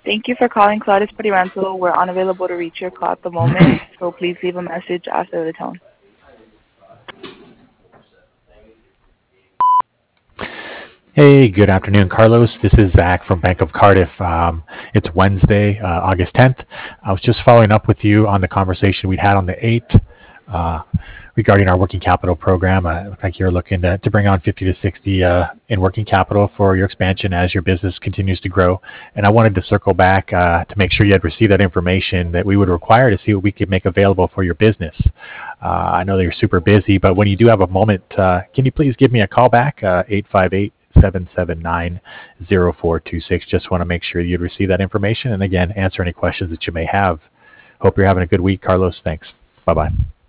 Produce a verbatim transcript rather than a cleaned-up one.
Thank you for calling Claudius Petty Rental. We're unavailable to reach your call at the moment, so please leave a message after the tone. Hey, good afternoon, Carlos. This is Zach from Bank of Cardiff. Um, it's Wednesday, uh, August tenth. I was just following up with you on the conversation we'd had on the eighth uh, regarding our working capital program. Uh, it looked like you're looking to, to bring on fifty to sixty uh, in working capital for your expansion as your business continues to grow. And I wanted to circle back uh, to make sure you had received that information that we would require to see what we could make available for your business. Uh, I know that you're super busy, but when you do have a moment, uh, can you please give me a call back, uh, eight five eight, seven seven nine, zero four two six. Just want to make sure you'd receive that information. And again, answer any questions that you may have. Hope you're having a good week, Carlos. Thanks. Bye-bye.